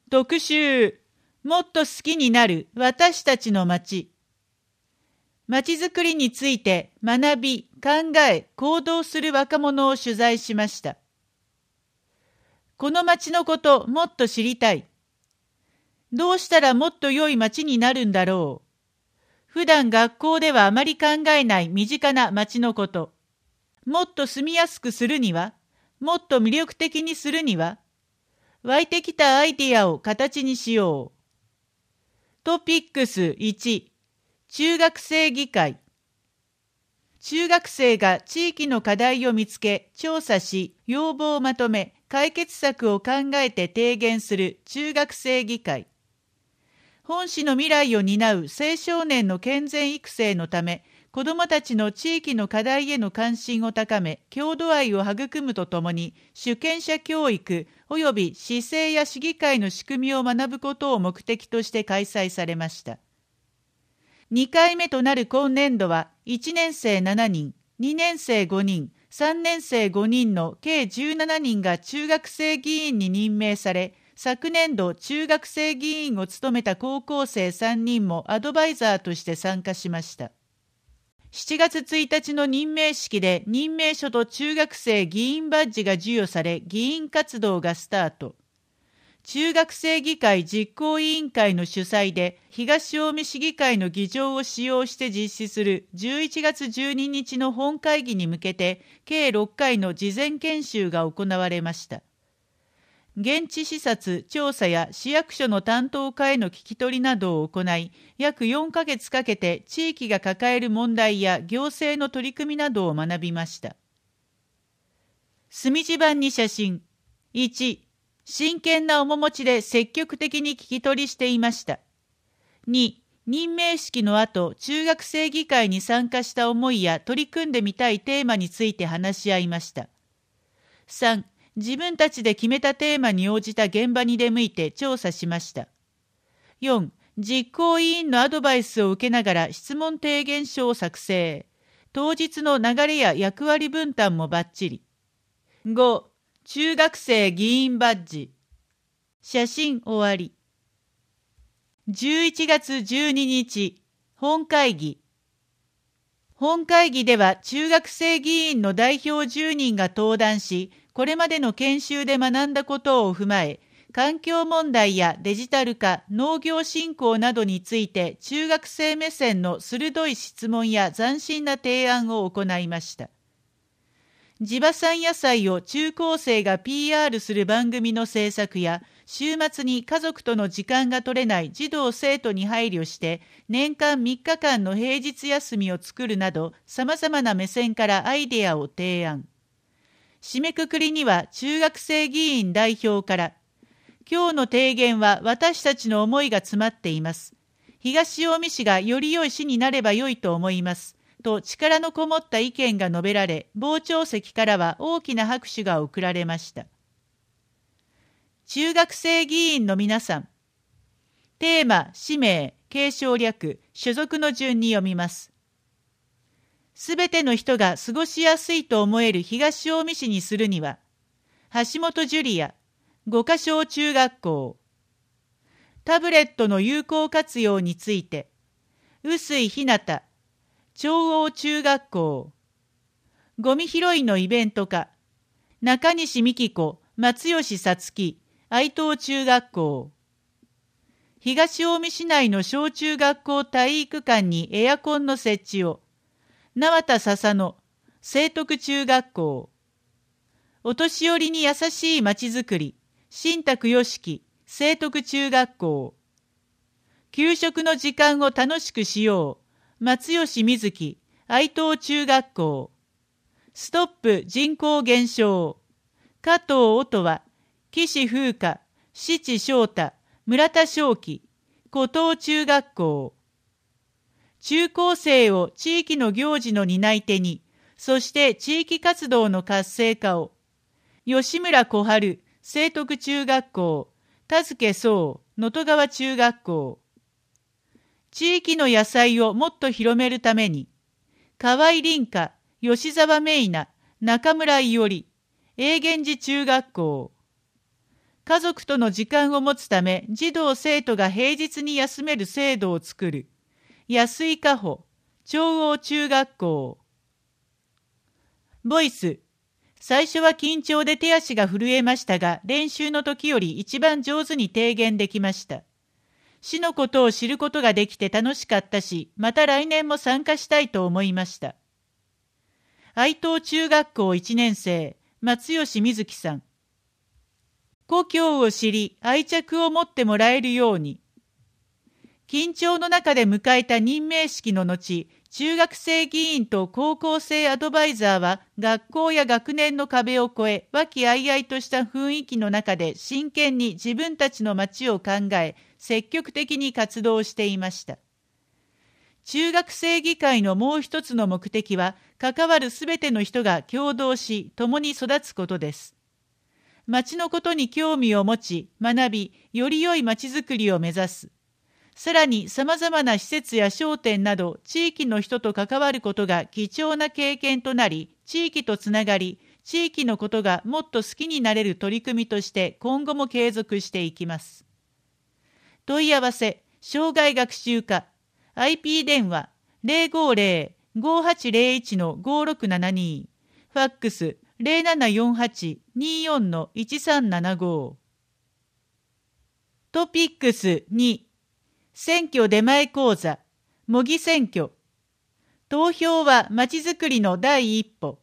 特集、もっと好きになる私たちの街。街づくりについて学び、考え、行動する若者を取材しました。この街のこと、もっと知りたい。どうしたらもっと良い街になるんだろう。普段学校ではあまり考えない身近な街のこと。もっと住みやすくするには、もっと魅力的にするには、湧いてきたアイデアを形にしよう。トピックス1、中学生議会。中学生が地域の課題を見つけ、調査し、要望をまとめ、解決策を考えて提言する中学生議会。本市の未来を担う青少年の健全育成のため、子どもたちの地域の課題への関心を高め、郷土愛を育むとともに、主権者教育及び市政や市議会の仕組みを学ぶことを目的として開催されました。2回目となる今年度は、1年生7人、2年生5人、3年生5人の計17人が中学生議員に任命され、昨年度中学生議員を務めた高校生3人もアドバイザーとして参加しました。7月1日の任命式で任命書と中学生議員バッジが授与され、議員活動がスタート。中学生議会実行委員会の主催で、東近江市議会の議場を使用して実施する11月12日の本会議に向けて、計6回の事前研修が行われました。現地視察、調査や市役所の担当課への聞き取りなどを行い、約4ヶ月かけて地域が抱える問題や行政の取り組みなどを学びました。墨地板に写真。1、真剣な面持ちで積極的に聞き取りしていました。2、任命式の後、中学生議会に参加した思いや取り組んでみたいテーマについて話し合いました。3、自分たちで決めたテーマに応じた現場に出向いて調査しました。4、実行委員のアドバイスを受けながら質問提言書を作成。当日の流れや役割分担もバッチリ。5、中学生議員バッジ。写真終わり。11月12日、本会議。本会議では中学生議員の代表10人が登壇し、これまでの研修で学んだことを踏まえ、環境問題やデジタル化、農業振興などについて中学生目線の鋭い質問や斬新な提案を行いました。地場産野菜を中高生が PR する番組の制作や、週末に家族との時間が取れない児童生徒に配慮して、年間3日間の平日休みを作るなど、様々な目線からアイデアを提案。締めくくりには中学生議員代表から、今日の提言は私たちの思いが詰まっています。東近江市がより良い市になれば良いと思います。と力のこもった意見が述べられ、傍聴席からは大きな拍手が送られました。中学生議員の皆さん。テーマ、氏名、継承略、所属の順に読みます。すべての人が過ごしやすいと思える東近江市にするには、橋本ジュリア、五箇小中学校。タブレットの有効活用について、臼井ひなた、長央中学校。ゴミ拾いのイベント化、中西美希子、松吉さつき、愛東中学校。東近江市内の小中学校体育館にエアコンの設置を、縄田笹野、清徳中学校。お年寄りに優しいまちづくり、新宅よしき、清徳中学校。給食の時間を楽しくしよう、松吉瑞希、愛東中学校。ストップ人口減少、加藤音羽、岸風花、七翔太、村田正樹、古東中学校。中高生を地域の行事の担い手に、そして地域活動の活性化を。吉村小春、清徳中学校、田助壮、能登川中学校。地域の野菜をもっと広めるために、河合凛香、吉沢芽衣奈、中村伊織、永源寺中学校。 家族との時間を持つため、児童生徒が平日に休める制度を作る。安井加穂、長央中学校。ボイス。最初は緊張で手足が震えましたが、練習の時より一番上手に提言できました。市のことを知ることができて楽しかったし、また来年も参加したいと思いました。愛東中学校1年生、松吉瑞希さん。故郷を知り、愛着を持ってもらえるように。緊張の中で迎えた任命式の後、中学生議員と高校生アドバイザーは学校や学年の壁を越え、和気あいあいとした雰囲気の中で真剣に自分たちの町を考え、積極的に活動していました。中学生議会のもう一つの目的は、関わるすべての人が協働し、共に育つことです。町のことに興味を持ち、学び、より良い町づくりを目指す。さらに様々な施設や商店など地域の人と関わることが貴重な経験となり、地域とつながり、地域のことがもっと好きになれる取り組みとして今後も継続していきます。問い合わせ、障害学習課、IP 電話 050-5801-5672、ファックス0748-24-1375。トピックス2、選挙出前講座、模擬選挙。投票はまちづくりの第一歩。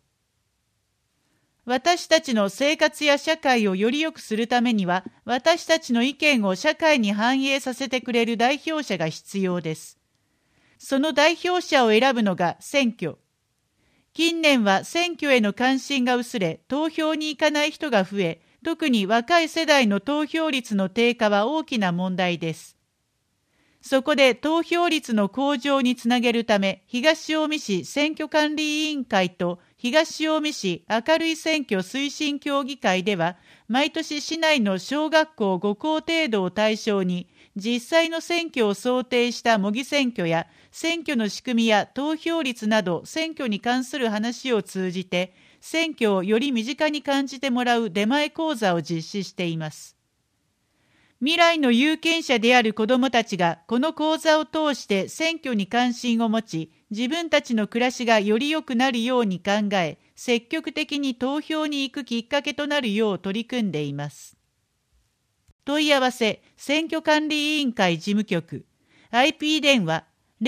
私たちの生活や社会をより良くするためには、私たちの意見を社会に反映させてくれる代表者が必要です。その代表者を選ぶのが選挙。近年は選挙への関心が薄れ、投票に行かない人が増え、特に若い世代の投票率の低下は大きな問題です。そこで投票率の向上につなげるため、東近江市選挙管理委員会と東近江市明るい選挙推進協議会では、毎年市内の小学校5校程度を対象に、実際の選挙を想定した模擬選挙や、選挙の仕組みや投票率など選挙に関する話を通じて、選挙をより身近に感じてもらう出前講座を実施しています。未来の有権者である子どもたちがこの講座を通して選挙に関心を持ち、自分たちの暮らしがより良くなるように考え、積極的に投票に行くきっかけとなるよう取り組んでいます。問い合わせ、選挙管理委員会事務局、IP 電話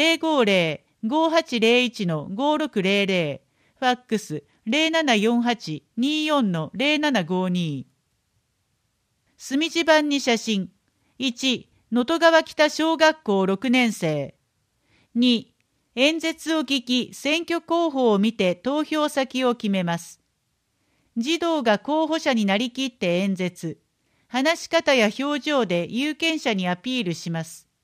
050-5801-5600、ファックス0748-24-0752。墨地板に写真。1、能登川北小学校6年生。2、演説を聞き、選挙候補を見て投票先を決めます。児童が候補者になりきって演説。話し方や表情で有権者にアピールします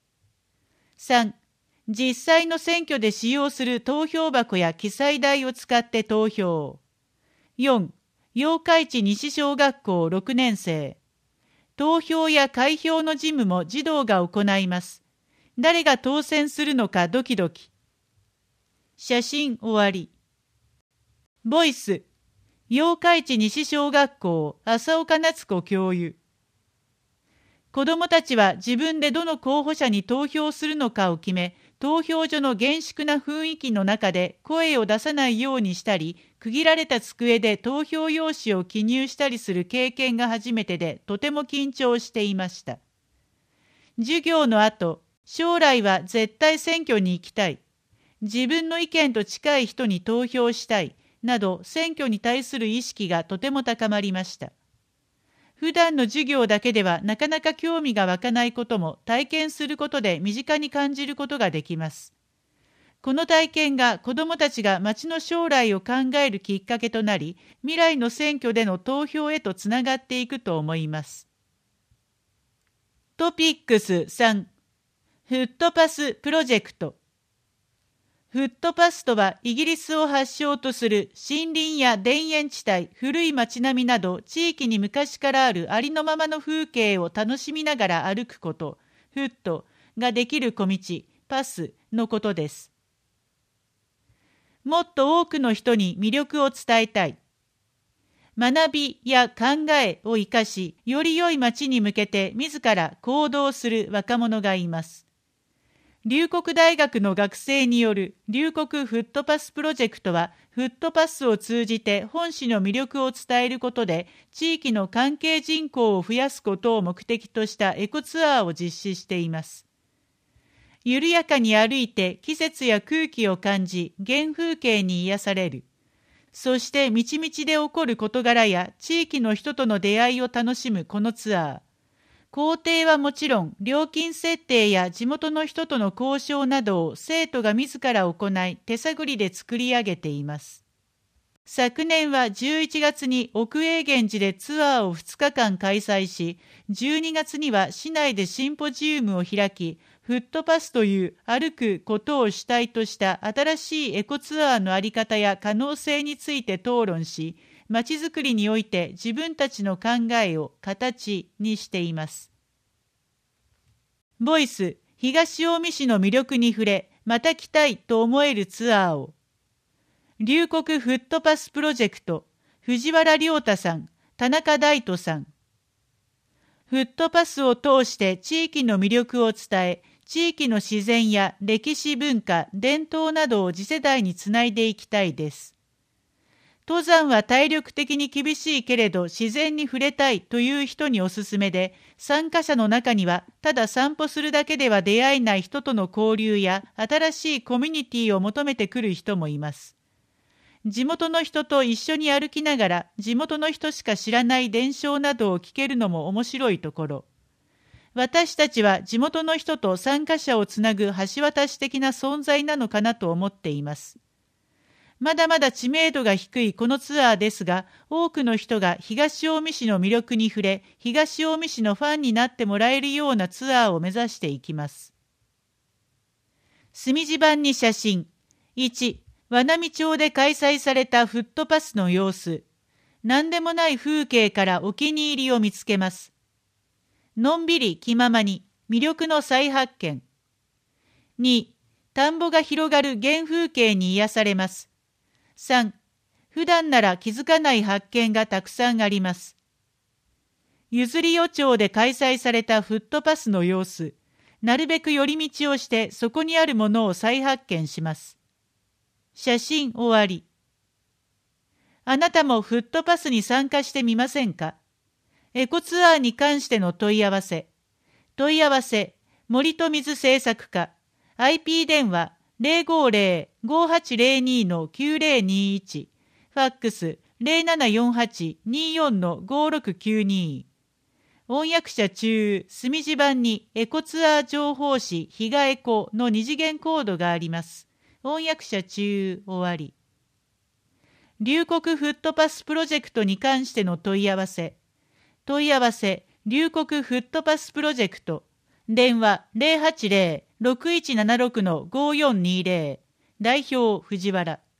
。3、実際の選挙で使用する投票箱や記載台を使って投票。4、八日市西小学校6年生。投票や開票の事務も児童が行います。誰が当選するのかドキドキ。写真終わり。ボイス。八日市西小学校浅岡夏子教諭。子どもたちは自分でどの候補者に投票するのかを決め、投票所の厳粛な雰囲気の中で声を出さないようにしたり、区切られた机で投票用紙を記入したりする経験が初めてで、とても緊張していました。授業の後、将来は絶対選挙に行きたい、自分の意見と近い人に投票したい、など選挙に対する意識がとても高まりました。普段の授業だけではなかなか興味が湧かないことも体験することで身近に感じることができます。この体験が子どもたちが町の将来を考えるきっかけとなり、未来の選挙での投票へとつながっていくと思います。トピックス3、フットパスプロジェクト。フットパスとはイギリスを発祥とする森林や田園地帯、古い町並みなど地域に昔からあるありのままの風景を楽しみながら歩くこと、フットができる小道、パスのことです。もっと多くの人に魅力を伝えたい。 学びや考えを生かし、より良い街に向けて自ら行動する若者がいます。龍谷大学の学生による龍谷フットパスプロジェクトは、フットパスを通じて本市の魅力を伝えることで、地域の関係人口を増やすことを目的としたエコツアーを実施しています。緩やかに歩いて季節や空気を感じ、原風景に癒される。そして道々で起こる事柄や地域の人との出会いを楽しむこのツアー。工程はもちろん、料金設定や地元の人との交渉などを生徒が自ら行い、手探りで作り上げています。昨年は11月に奥永源寺でツアーを2日間開催し、12月には市内でシンポジウムを開き、フットパスという歩くことを主体とした新しいエコツアーのあり方や可能性について討論し、まちづくりにおいて自分たちの考えを形にしています。ボイス、東近江市の魅力に触れ、また来たいと思えるツアーを。龍谷フットパスプロジェクト、藤原亮太さん、田中大斗さん。フットパスを通して地域の魅力を伝え、地域の自然や歴史文化、伝統などを次世代につないでいきたいです。登山は体力的に厳しいけれど自然に触れたいという人におすすめで、参加者の中にはただ散歩するだけでは出会えない人との交流や新しいコミュニティを求めてくる人もいます。地元の人と一緒に歩きながら地元の人しか知らない伝承などを聞けるのも面白いところ。私たちは地元の人と参加者をつなぐ橋渡し的な存在なのかなと思っています。まだまだ知名度が低いこのツアーですが、多くの人が東近江市の魅力に触れ、東近江市のファンになってもらえるようなツアーを目指していきます。墨地版に写真。1、和波町で開催されたフットパスの様子。何でもない風景からお気に入りを見つけます。のんびり気ままに魅力の再発見。2、田んぼが広がる原風景に癒されます。3、普段なら気づかない発見がたくさんあります。譲り予町で開催されたフットパスの様子。なるべく寄り道をしてそこにあるものを再発見します。写真終わり。あなたもフットパスに参加してみませんか？エコツアーに関しての問い合わせ。問い合わせ、森と水製作課。IP 電話 050-5802-9021。ファックス 0748-24-5692。翻訳者中、墨地版にエコツアー情報誌ヒガエコの二次元コードがあります。翻訳者中、終わり。龍谷フットパスプロジェクトに関しての問い合わせ。問い合わせ、龍谷フットパスプロジェクト。電話 080-6176-5420。代表、藤原。